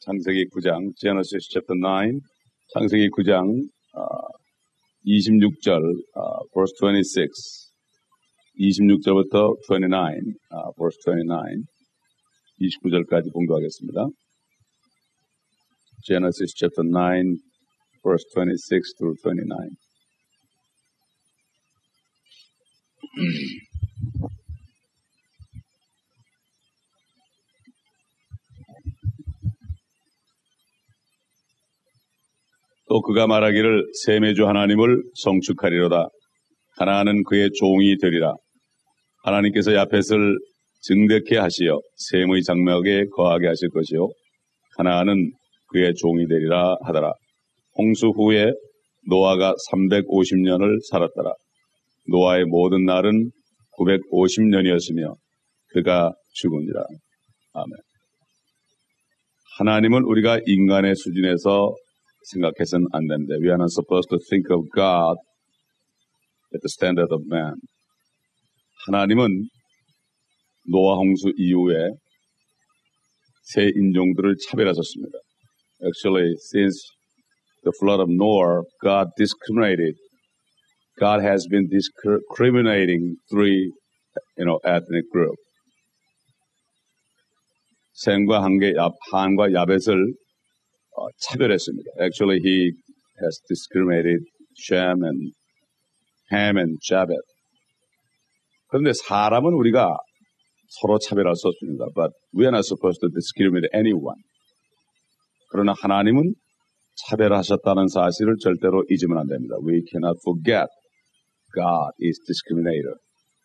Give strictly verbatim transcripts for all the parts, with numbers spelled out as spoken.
창세기 구 장, Genesis chapter nine, 창세기 구 장 uh, 이십육 절, uh, verse twenty-six, 이십육 절부터 twenty-nine, uh, verse twenty-nine, 이십구 절까지 봉독하겠습니다. Genesis chapter nine, verse twenty-six through twenty-nine. 또 그가 말하기를 셈의 주 하나님을 성축하리로다. 가나안은 그의 종이 되리라. 하나님께서 야펫을 증대케 하시어 셈의 장막에 거하게 하실 것이요 가나안은 그의 종이 되리라 하더라. 홍수 후에 노아가 삼백오십 년을 살았더라. 노아의 모든 날은 구백오십 년이었으며 그가 죽으니라. 아멘. 하나님은 우리가 인간의 수준에서 생각해서는 안 된대. We are not supposed to think of God at the standard of man. 하나님은 노아 홍수 이후에 새 인종들을 차별하셨습니다. Actually, since the flood of Noah, God discriminated. God has been discriminating three, you know, ethnic groups. 셈과 함께 함과 야벳을 어, 차별했습니다. Actually, he has discriminated Shem and Ham and Japheth. 그런데 사람은 우리가 서로 차별할 수 없습니다. But we are not supposed to discriminate anyone. 그러나 하나님은 차별하셨다는 사실을 절대로 잊으면 안 됩니다. We cannot forget God is discriminator.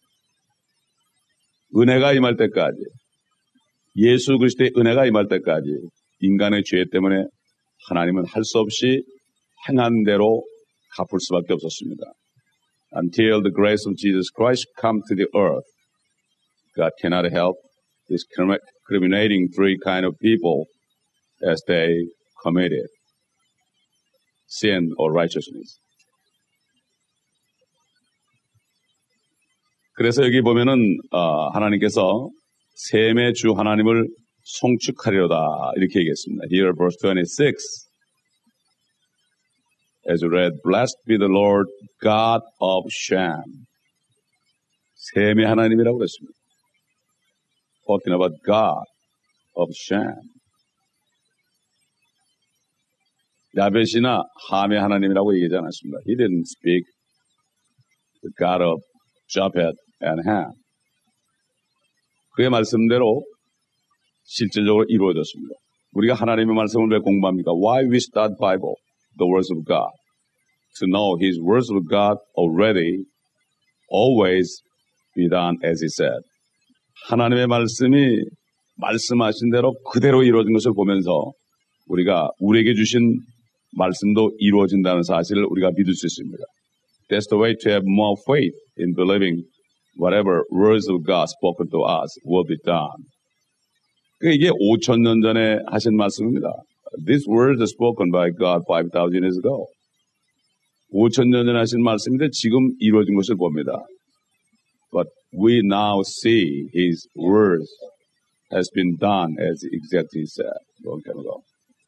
은혜가 임할 때까지, 예수 그리스도의 은혜가 임할 때까지 인간의 죄 때문에 하나님은 할 수 없이 행한 대로 갚을 수밖에 없었습니다. Until the grace of Jesus Christ come to the earth, God cannot help discriminating three kind of people as they committed sin or righteousness. 그래서 여기 보면은 어, 하나님께서 셈의 주 하나님을 송축하리로다 이렇게 얘기했습니다. Here verse twenty-six, as you read, blessed be the Lord God of Shem. 셈의 하나님이라고 그랬습니다. Talking about God of Shem. 야벳이나 함의 하나님이라고 얘기하지 않았습니다. He didn't speak the God of Japheth and Ham. 그의 말씀대로 실질적으로 이루어졌습니다. 우리가 하나님의 말씀을 왜 공부합니까? Why we start Bible, the words of God? To know His words of God already, always be done as He said. 하나님의 말씀이 말씀하신 대로 그대로 이루어진 것을 보면서 우리가 우리에게 주신 말씀도 이루어진다는 사실을 우리가 믿을 수 있습니다. That's the way to have more faith in believing whatever words of God spoken to us will be done. 이게 오천 년 전에 하신 말씀입니다. These words are spoken by God five thousand years ago. 오천 년 전에 하신 말씀인데 지금 이루어진 것을 봅니다. But we now see His words has been done as exactly said. Long time ago.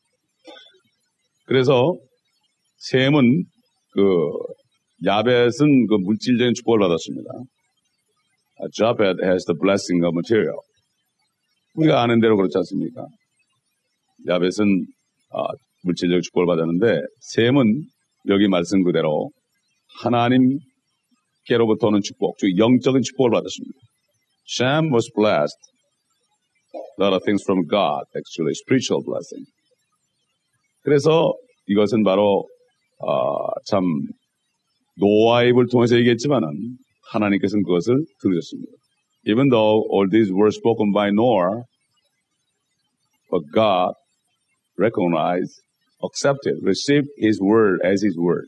그래서 셈은 그 야벳은 그 물질적인 축복을 받았습니다. Japheth has the blessing of material. 우리가 아는 대로 그렇지 않습니까? 야벳은 아, 물질적 축복을 받았는데 셈은 여기 말씀 그대로 하나님께로부터 오는 축복, 즉 영적인 축복을 받았습니다. Shem was blessed. A lot of things from God, actually, spiritual blessing. 그래서 이것은 바로 아, 참 노아의 입을 통해서 얘기했지만은 하나님께서는 그것을 들으셨습니다. Even though all these were spoken by Noah, but God recognized, accepted, received His word as His word.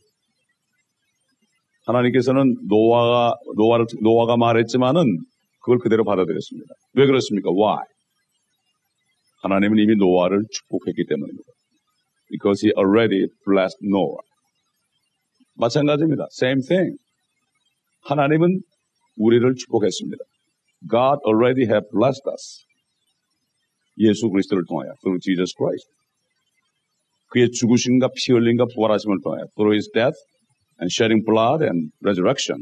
하나님께서는 노아가, 노아를, 노아가 말했지만은 그걸 그대로 받아들였습니다. 왜 그렇습니까? Why? 하나님은 이미 노아를 축복했기 때문입니다. Because He already blessed Noah. 마찬가지입니다. Same thing. 하나님은 우리를 축복했습니다. God already have blessed us. 예수 그리스도를 통하여, through Jesus Christ. 그의 죽으심과 피 흘림과 부활하심을 통해 through his death and shedding blood and resurrection.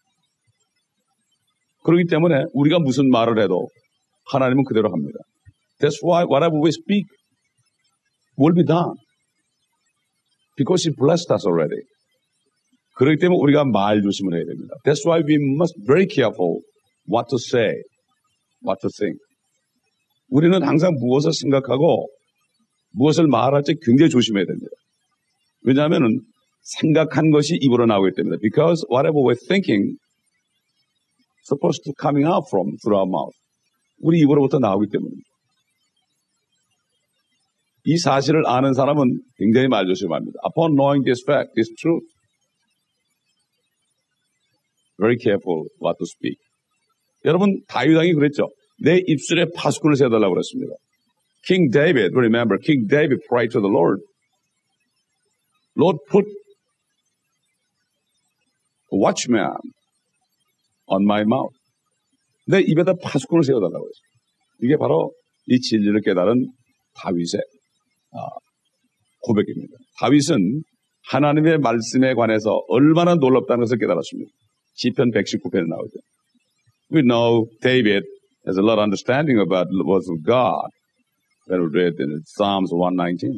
그렇기 때문에 우리가 무슨 말을 해도 하나님은 그대로 합니다. That's why whatever we speak will be done. Because he blessed us already. 그렇기 때문에 우리가 말 조심을 해야 됩니다. That's why we must be very careful what to say, what to think. 우리는 항상 무엇을 생각하고 무엇을 말할 때 굉장히 조심해야 됩니다. 왜냐하면 생각한 것이 입으로 나오기 때문에. Because whatever we're thinking is supposed to coming out from through our mouth. 우리 입으로부터 나오기 때문입니다. 이 사실을 아는 사람은 굉장히 말 조심합니다. Upon knowing this fact, this truth, very careful what to speak. 여러분, 다윗 왕이 그랬죠. 내 입술에 파수꾼을 세달라고 그랬습니다. King David, remember, King David prayed to the Lord. Lord, put a watchman on my mouth. 내 입에다 파수꾼을 세워달라고 했어요. 이게 바로 이 진리를 깨달은 다윗의 고백입니다. 다윗은 하나님의 말씀에 관해서 얼마나 놀랍다는 것을 깨달았습니다. 시편 백십구 편에 나오죠. We know David has a lot of understanding about the words of God that we read in Psalms one nineteen.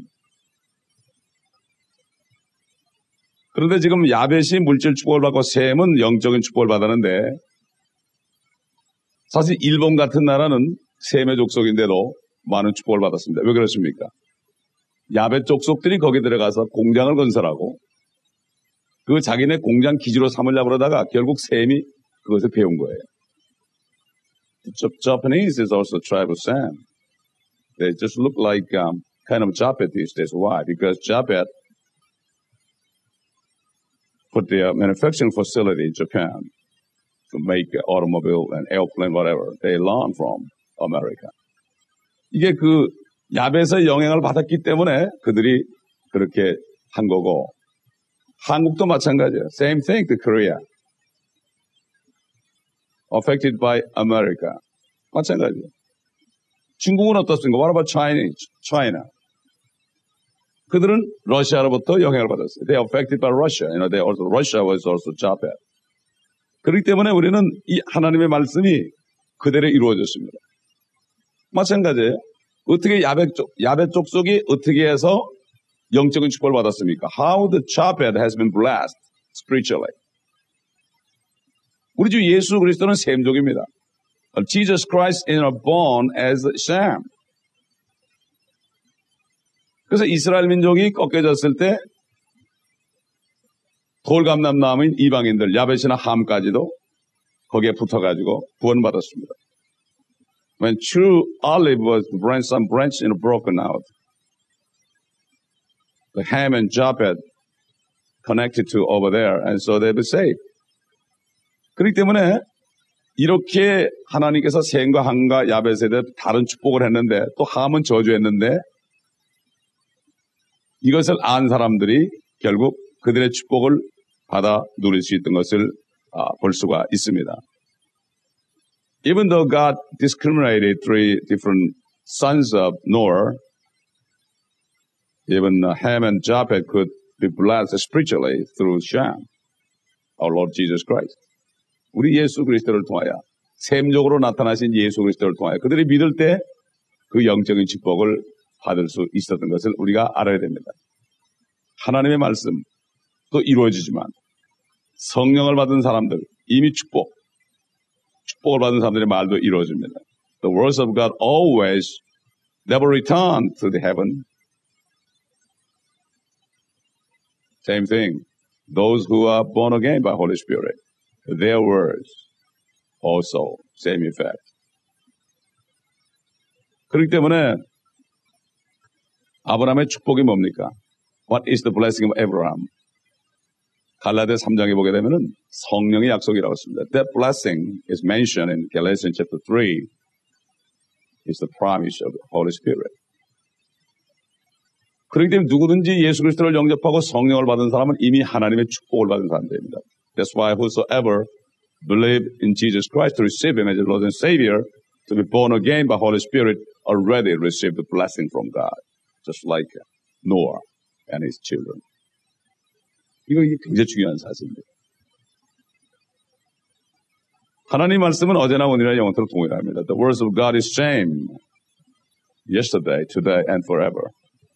그런데 지금 야벳이 물질 축복을 받고 셈은 영적인 축복을 받았는데 사실 일본 같은 나라는 셈의 족속인데도 많은 축복을 받았습니다. 왜 그렇습니까? 야벳 족속들이 거기 들어가서 공장을 건설하고 그 자기네 공장 기지로 삼으려고 그러다가 결국 셈이 그것을 배운 거예요. Japanese is also a tribe of Sam. They just look like um, kind of Japhet these days. Why? Because Japhet put their manufacturing facility in Japan to make automobile and airplane, whatever. They learned from America. 이게 그 야벳의 영향을 받았기 때문에 그들이 그렇게 한 거고 한국도 마찬가지예요. Same thing to Korea. Affected by America. 마찬가지예요. 중국은 어떻습니까? What about China? China. 그들은 러시아로부터 영향을 받았어요. They are affected by Russia. You know, they also Russia was also Japhet. 그렇기 때문에 우리는 이 하나님의 말씀이 그대로 이루어졌습니다. 마찬가지예요. 어떻게 야벳 족, 야벳 족속이 어떻게 해서 영적인 축복을 받았습니까? How the Japhet has been blessed spiritually. 우리 주 예수 그리스도는 셈족입니다. Jesus Christ is born as Sam. 그래서 이스라엘 민족이 꺾여졌을 때 돌감남남인 이방인들 야벳이나 함까지도 거기에 붙어가지고 구원받았습니다. When true olive was branch, some branch and broken out, the Ham and Japheth connected to over there, and so they were saved. 그렇기 때문에 이렇게 하나님께서 셈과 함과 야벳에 대해 다른 축복을 했는데 또 함은 저주했는데 이것을 안 사람들이 결국 그들의 축복을 받아 누릴 수 있던 것을 볼 수가 있습니다. Even though God discriminated three different sons of Noah, even Ham and Japheth could be blessed spiritually through Shem, our Lord Jesus Christ. 우리 예수 그리스도를 통하여 셈적으로 나타나신 예수 그리스도를 통하여 그들이 믿을 때 그 영적인 축복을 받을 수 있었던 것을 우리가 알아야 됩니다. 하나님의 말씀도 이루어지지만 성령을 받은 사람들, 이미 축복, 축복을 받은 사람들의 말도 이루어집니다. The words of God always never return to the heaven. Same thing. Those who are born again by Holy Spirit, their words also same effect. 그렇기 때문에 아브라함의 축복이 뭡니까? What is the blessing of Abraham? 갈라디아 삼 장에 보게 되면은 성령의 약속이라고 했습니다. That blessing is mentioned in Galatians chapter three. It's the promise of the Holy Spirit. 그렇기 때문에 누구든지 예수 그리스도를 영접하고 성령을 받은 사람은 이미 하나님의 축복을 받은 사람들입니다. That's why whosoever believe in Jesus Christ to receive Him as Lord and Savior, to be born again by Holy Spirit, already received the blessing from God, just like Noah. and his children. 이거 이게 굉장히 중요한 사실입니다. 하나님 말씀은 어제나 오늘이나 영원토록 동일합니다. The words of God is same yesterday, today, and forever.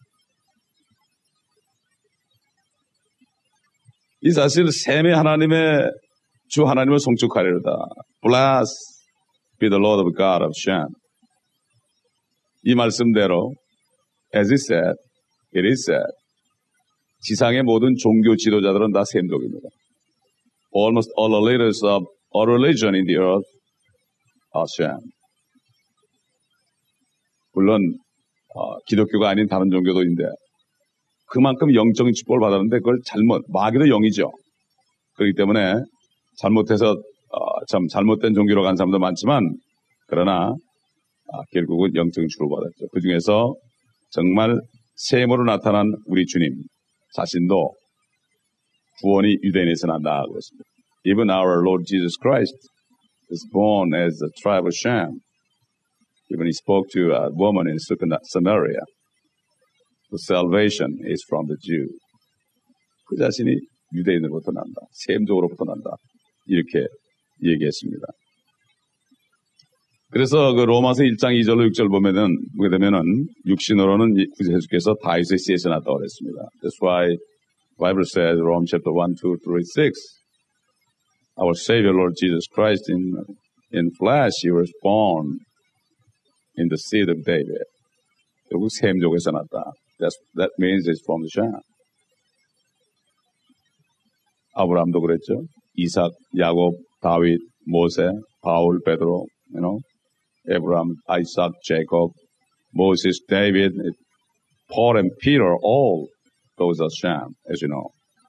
이 사실 셈의 하나님의 주 하나님을 송축하리로다. Blessed be the Lord of God of Shem. 이 말씀대로 as it said, it is said. 지상의 모든 종교 지도자들은 다 셈족입니다. Almost all the leaders of all religion in the earth are Shem. 물론 어, 기독교가 아닌 다른 종교도 있는데 그만큼 영적인 축복을 받았는데 그걸 잘못, 마귀도 영이죠. 그렇기 때문에 잘못해서 어, 참 잘못된 종교로 간 사람도 많지만 그러나 아, 결국은 영적인 축복을 받았죠. 그 중에서 정말 셈으로 나타난 우리 주님 자신도 구원이 유대인에서 난다 그랬습니다. Even our Lord Jesus Christ is born as a tribe of Shem. Even he spoke to a woman in Samaria. The salvation is from the Jew. 그 자신이 유대인으로부터 난다. 셈족으로부터 난다. 이렇게 얘기했습니다. 그래서 그 로마서 일 장 이 절로 육 절 보면은, 보게 되면은, 육신으로는 구세주께서 다윗의 씨에서 났다고 그랬습니다. That's why the Bible says, Romans chapter one, two, three, six, our Savior Lord Jesus Christ in, in flesh, he was born in the seed of David. 결국 셈족에서 났다. That's, that means it's from the Shem. 아브라함도 그랬죠. 이삭, 야곱, 다윗, 모세, 바울, 베드로, you know, Abraham, Isaac, Jacob, Moses, David, Paul and Peter, all those are Shem, as you know.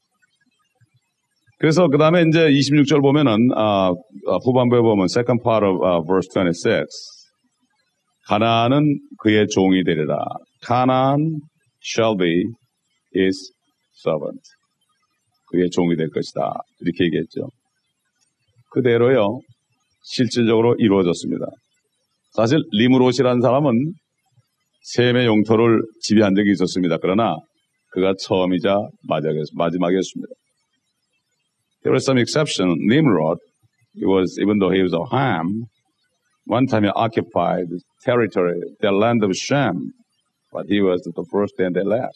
그래서 그 다음에 이제 이십육 절 보면은, 아, 후반부에 보면, second part of uh, verse twenty-six. 가나안은 그의 종이 되리라. Canaan shall be his servant. 그의 종이 될 것이다. 이렇게 얘기했죠. 그대로요, 실질적으로 이루어졌습니다. 사실 리므롯이라는 사람은 셈의 영토를 지배한 적이 있었습니다. 그러나 그가 처음이자 마지막이었습니다. There was some exception. Nimrod, he was, even though he was of Ham, one time he occupied the territory, the land of Shem, but he was the first and the last.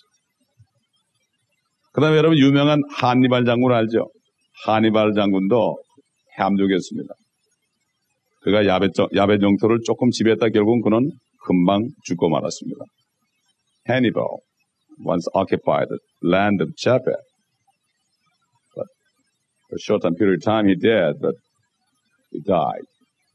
그 다음에 여러분 유명한 하니발 장군 알죠? 하니발 장군도 함족이었습니다. 그가 야벳, 야벳 영토를 조금 지배했다 결국은 그는 금방 죽고 말았습니다. Hannibal once occupied the land of Japheth. But for a short period of time he did, but he died.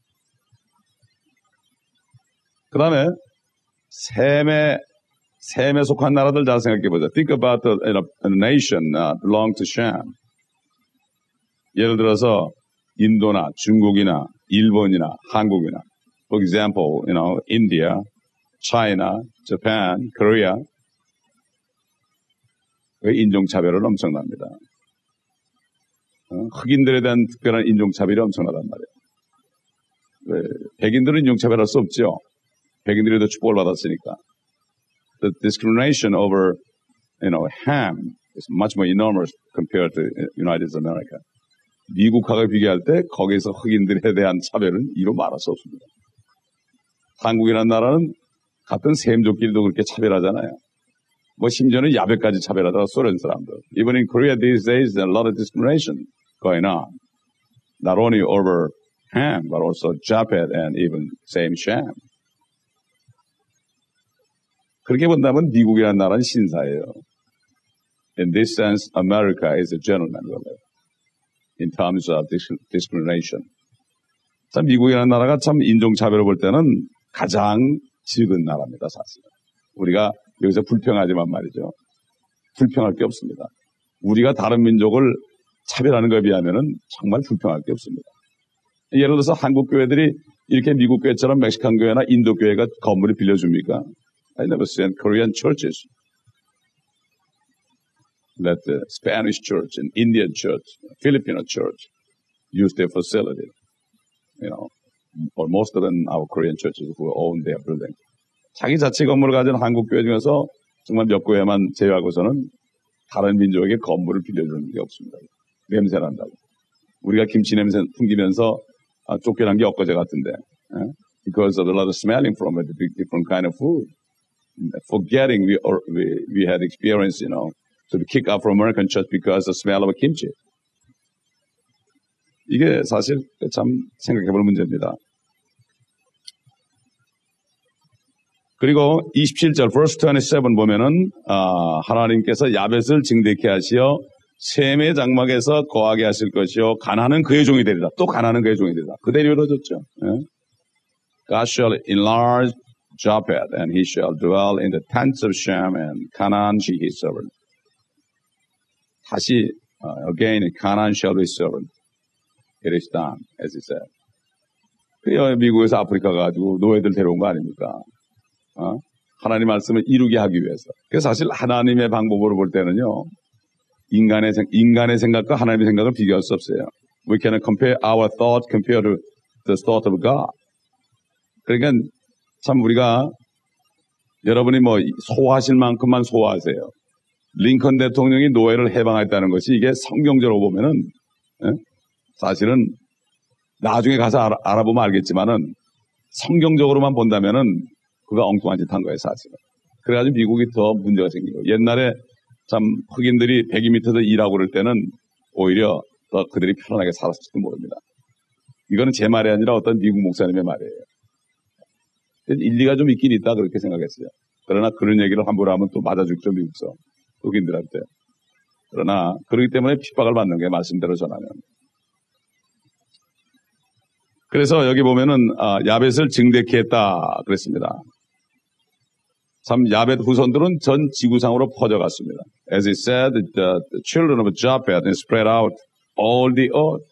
그 다음에 셈에, 셈에 속한 나라들 잘 생각해 보자. Think about the, a, a nation uh, belong to Shem. 예를 들어서 인도나 중국이나 일본이나 한국이나, for example, you know, India, China, Japan, Korea. 인종차별은 엄청납니다. 어? 흑인들에 대한 특별한 인종차별이 엄청나단 말이에요. 네, 백인들은 인종차별할 수 없죠. 백인들이 더 축복을 받았으니까. The discrimination over, you know, Ham is much more enormous compared to United States of America. 미국하고 비교할 때 거기서 흑인들에 대한 차별은 이루 말할 수 없습니다. 한국이라는 나라는 같은 셈족끼리도 그렇게 차별하잖아요. 뭐 심지어는 야베까지 차별하다가 소련 사람들. Even in Korea these days, there's a lot of discrimination going on. Not only over Ham, but also Japheth and even same Shem. 그렇게 본다면 미국이라는 나라는 신사예요. In this sense, America is a gentleman, really. In terms of discrimination. 참 미국이라는 나라가 참 인종차별을 볼 때는 가장 적은 나라입니다, 사실. 우리가 여기서 불평하지만 말이죠. 불평할 게 없습니다. 우리가 다른 민족을 차별하는 것에 비하면은 정말 불평할 게 없습니다. 예를 들어서 한국 교회들이 이렇게 미국 교회처럼 멕시칸 교회나 인도 교회가 건물을 빌려줍니까? I never seen Korean churches. Let the Spanish church and Indian church, Filipino church use their facility. You know, or most of them are Korean churches who own their building. 자기 자체 건물을 가진 한국 교회 중에서 정말 몇 교회만 제외하고서는 다른 민족에게 건물을 빌려주는 게 없습니다. 냄새 난다고. 우리가 김치 냄새 풍기면서 아, 쫓겨난 게 엊그제 같은데. 예? Because of a lot of smelling from a different kind of food. Forgetting we, or, we, we had experience, you know, to be kicked out from American church because of the smell of a kimchi. 이게 사실 참 생각해볼 문제입니다. 그리고 이십칠 절, verse twenty-seven 보면은, 아, 하나님께서 야벳을 징대케 하시어 셈의 장막에서 거하게 하실 것이요. 가나는 그의 종이 되리라. 또 가나는 그의 종이 되리라. 그대로 이루어졌죠. 예? God shall enlarge Japheth, and he shall dwell in the tents of Shem, and Canaan she his servant. 다시, uh, again, Canaan shall be his servant. It is done, as he said. 그 미국에서 아프리카 가지고 노예들 데려온 거 아닙니까? 어? 하나님 말씀을 이루게 하기 위해서. 그래서 사실 하나님의 방법으로 볼 때는요, 인간의, 생, 인간의 생각과 하나님의 생각을 비교할 수 없어요. We can compare our thought compared to the thought of God. 그러니까 참 우리가 여러분이 뭐 소화하실 만큼만 소화하세요. 링컨 대통령이 노예를 해방했다는 것이 이게 성경적으로 보면은 예? 사실은 나중에 가서 알아, 알아보면 알겠지만은 성경적으로만 본다면은 그가 엉뚱한 짓 한 거예요, 사실은. 그래가지고 미국이 더 문제가 생기고 옛날에 참 흑인들이 백이 밑에서 일하고 그럴 때는 오히려 더 그들이 편안하게 살았을지도 모릅니다. 이거는 제 말이 아니라 어떤 미국 목사님의 말이에요. 일리가 좀 있긴 있다 그렇게 생각했어요. 그러나 그런 얘기를 함부로 하면 또 맞아주죠, 미국서 흑인들한테. 그러나 그렇기 때문에 핍박을 받는 게 말씀대로 전하면. 그래서 여기 보면은 아, 야벳을 증대케 했다 그랬습니다. 참 야벳 후손들은 전 지구상으로 퍼져갔습니다. As it said, the, the children of Japheth spread out all the earth.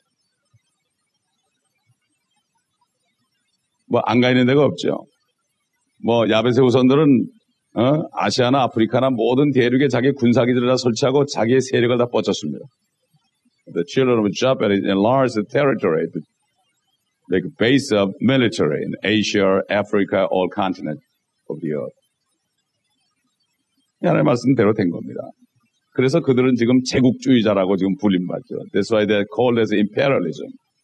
뭐 안 가 있는 데가 없죠. 뭐 야벳의 후손들은 어? 아시아나 아프리카나 모든 대륙에 자기 군사기지를 다 설치하고 자기의 세력을 다 뻗쳤습니다. The children of Japheth enlarged the territory, like base of military in Asia, Africa, all continents of the earth. 하나님의 말씀대로 된 겁니다. 그래서 그들은 지금 제국주의자라고 지금 불림받죠. That's why they're called as imperialism.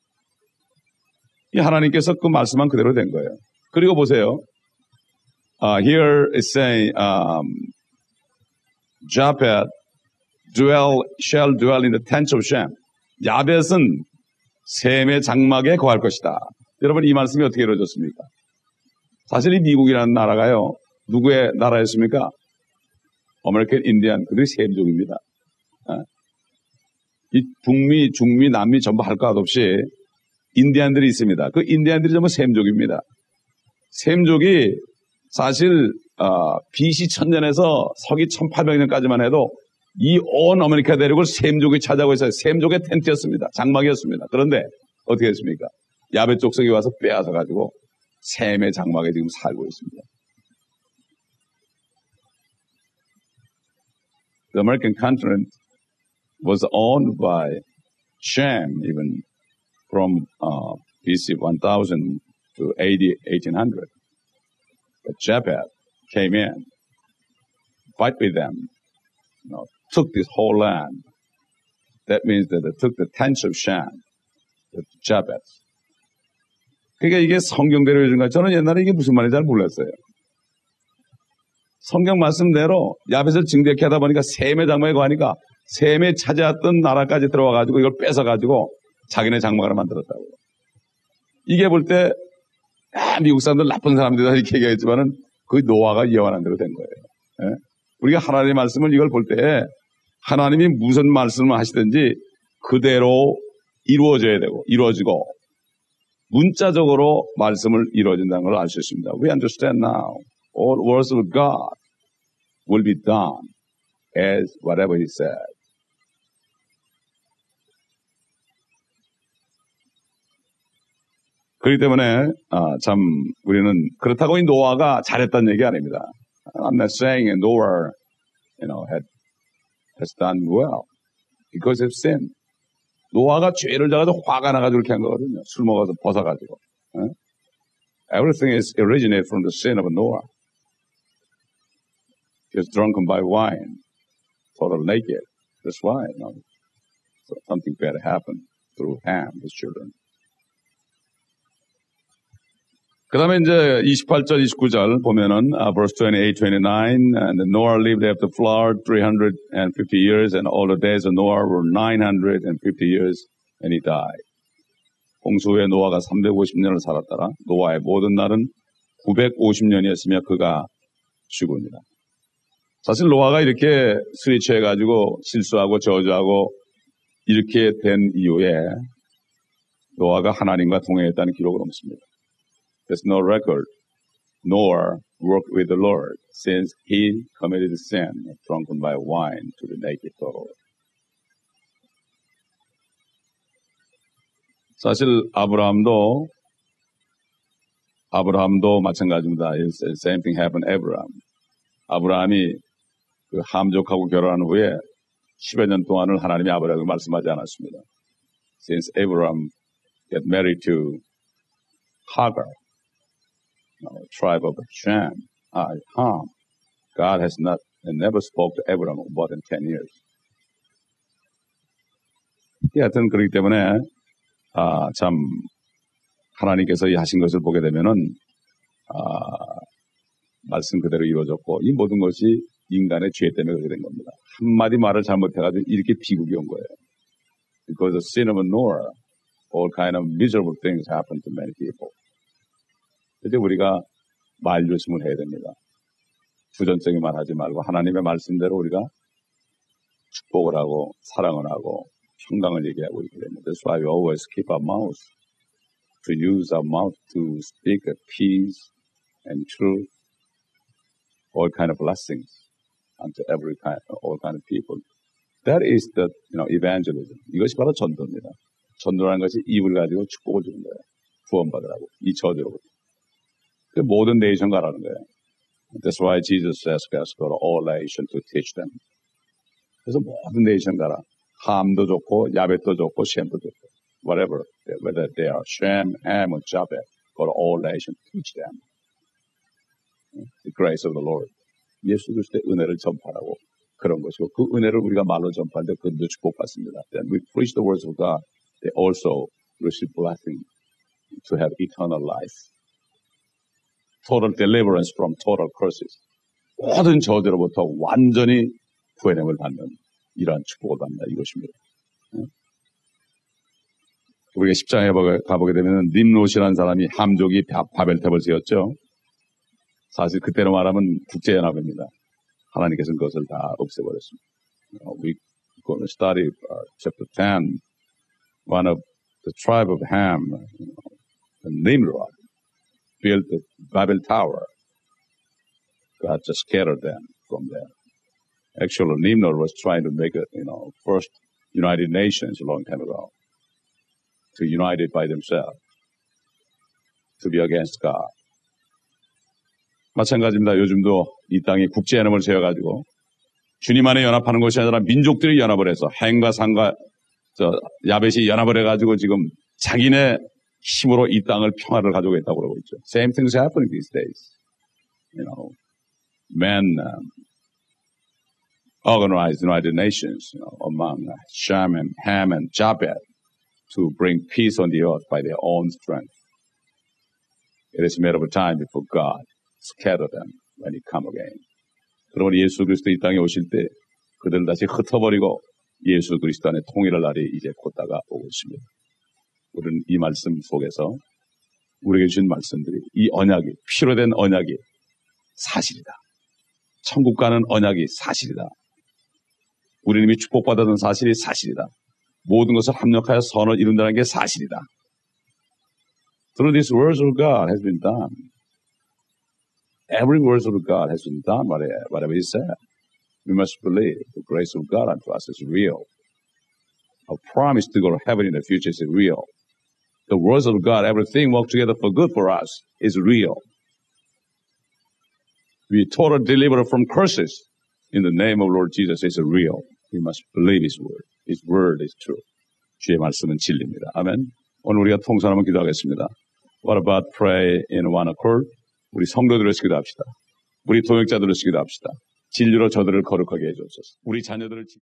이 하나님께서 그 말씀만 그대로 된 거예요. 그리고 보세요. Uh, here it's saying, um, Japheth dwell, shall dwell in the tents of Shem. 야벳은 셈의 장막에 거할 것이다. 여러분 이 말씀이 어떻게 이루어졌습니까? 사실 이 미국이라는 나라가요. 누구의 나라였습니까? 아메리칸 인디안, 그들이 셈족입니다. 어? 이 북미, 중미, 남미 전부 할 것 없이 인디안들이 있습니다. 그 인디안들이 전부 셈족입니다. 셈족이 사실 어, 비씨 천년에서 서기 천팔백 년까지만 해도 이 온 아메리카 대륙을 셈족이 차지하고 있어요. 셈족의 텐트였습니다. 장막이었습니다. 그런데 어떻게 했습니까? 야벳 족속이 와서 빼앗아가지고 셈의 장막에 지금 살고 있습니다. The American continent was owned by Shem even from uh, B C one thousand to A D eighteen hundred. But Japheth came in, fight with them, you know, took this whole land. That means that they took the tents of Shem, the Japheth. 그러니까 이게 성경대로 해준 거예요. 저는 옛날에 이게 무슨 말인지 잘 몰랐어요. 성경 말씀대로 야벳을 증대케 하다 보니까 셈의 장막에 거하니까 셈에 찾아왔던 나라까지 들어와가지고 이걸 뺏어가지고 자기네 장막을 만들었다고. 이게 볼 때 아, 미국 사람들 나쁜 사람들이다 이렇게 얘기했지만은 그 노아가 예언한 대로 된 거예요. 예? 우리가 하나님의 말씀을 이걸 볼 때 하나님이 무슨 말씀을 하시든지 그대로 이루어져야 되고 이루어지고 문자적으로 말씀을 이루어진다는 걸 알 수 있습니다. We understand now. All words of God will be done as whatever He said. 그렇기 때문에 아, 참 우리는 그렇다고 이 노아가 잘했다는 얘기 아닙니다. I'm not saying Noah, you know, had has done well because of sin. 노아가 죄를 져가지고 화가 나가지고 이렇게 한 거거든요. 술 먹어서 벗어가지고. 어? Everything is originated from the sin of Noah. He was drunken by wine. total naked. That's why, you know, so something bad happened through Ham, his children. 그 다음에 이제 이십팔 절, 이십구 절 보면은, uh, verse twenty-eight, twenty-nine, and Noah lived after the flood three hundred fifty years, and all the days of Noah were nine hundred fifty years, and he died. 홍수 후에 노아가 삼백오십 년을 살았더라. 노아의 모든 날은 구백오십 년이었으며 그가 죽습니다. 사실 노아가 이렇게 술이 취해가지고 실수하고 저주하고 이렇게 된 이후에 노아가 하나님과 동행했다는 기록은 없습니다. There's no record. Noah worked with the Lord since he committed sin, drunken by wine to the naked total. 사실 아브라함도 아브라함도 마찬가지입니다. The same thing happened to Abraham. 아브라함이 그 함족하고 결혼한 후에 십여 년 동안을 하나님이 아브라함에게 말씀하지 않았습니다. Since Abraham got married to Hagar, uh, tribe of Shem, uh, Ham, God has not and never spoke to Abraham for more than ten years. 하여튼 그렇기 때문에 아, 참 하나님께서 이 하신 것을 보게 되면은 아, 말씀 그대로 이루어졌고 이 모든 것이 인간의 죄 때문에 그렇게 된 겁니다. 한마디 말을 잘못해가지고 이렇게 비극이 온 거예요. Because of sin of Noah, all kind of miserable things happen to many people. 그래서 우리가 말 조심을 해야 됩니다. 부정적인 말 하지 말고 하나님의 말씀대로 우리가 축복을 하고 사랑을 하고 평강을 얘기하고 있게 됩니다. That's why we always keep our mouth, to use our mouth to speak of peace and truth, all kind of blessings unto every kind, all kind of people. That is the, you know, evangelism. 이것이 바로 전도입니다. 전도라는 것이 입을 가지고 축복을 주는 거예요. 구원받으라고. 이 저주로. 그 모든 네이션 가라는 거예요. That's why Jesus asked us to go to all nations to teach them. 그래서 모든 네이션 가라. 함도 좋고, 야벳도 좋고, 셈도 좋고. Whatever, whether they are Shem, Ham, or Japheth, go to all nations, teach them. The grace of the Lord. 예수 그리스도의 은혜를 전파하고 그런 것이고 그 은혜를 우리가 말로 전파하는데 그들도 축복받습니다. Then we preach the words of God. They also receive blessing to have eternal life. Total deliverance from total curses. 모든 저주로부터 완전히 구원함을 받는 이러한 축복을 받는다 이것입니다. 우리가 십 장에 가보게 되면 님롯이라는 사람이 함족이 바벨탑을 지었죠. 사실 그때로 말하면 국제연합입니다. 하나님께서는 그것을 다 없애버렸습니다. We going to study uh, chapter ten. One of the tribe of Ham, you know, Nimrod, built the Babel Tower. God just scattered them from there. Actually, Nimrod was trying to make a, you know, first United Nations a long time ago, to unite it by themselves, to be against God. 마찬가지입니다. 요즘도 이 땅이 국제연합을 세워가지고 주님 안에 연합하는 것이 아니라 민족들이 연합을 해서 행과 상과 저 야벳이 연합을 해가지고 지금 자기네 힘으로 이 땅을 평화를 가지고 있다고 그러고 있죠. Same things happening these days. You know, men um, organized United Nations, you know, among Shem and Ham and Japheth to bring peace on the earth by their own strength. It is a matter of time before God scatter them when he come again. 그러므로 예수 그리스도 이 땅에 오실 때 그들을 다시 흩어버리고 예수 그리스도 안에 통일할 날이 이제 곧 다가오고 있습니다. 우리는 이 말씀 속에서 우리에게 주신 말씀들이 이 언약이 피로 된 언약이 사실이다. 천국 가는 언약이 사실이다. 우리 이미 축복받았던 사실이 사실이다. 모든 것을 합력하여 선을 이룬다는 게 사실이다. Through these words of God has been done. Every word of God has been done, whatever He said. We must believe the grace of God unto us is real. Our promise to go to heaven in the future is real. The words of God, everything work together for good for us, is real. We totally delivered from curses in the name of Lord Jesus is real. We must believe His word. His word is true. 주의 말씀은 진리입니다. 아멘. 오늘 우리가 통성 한번 기도하겠습니다. What about pray in one accord? 우리 성도들을 기도합시다. 우리 동역자들을 기도합시다. 진리로 저들을 거룩하게 해주옵소서. 우리 자녀들을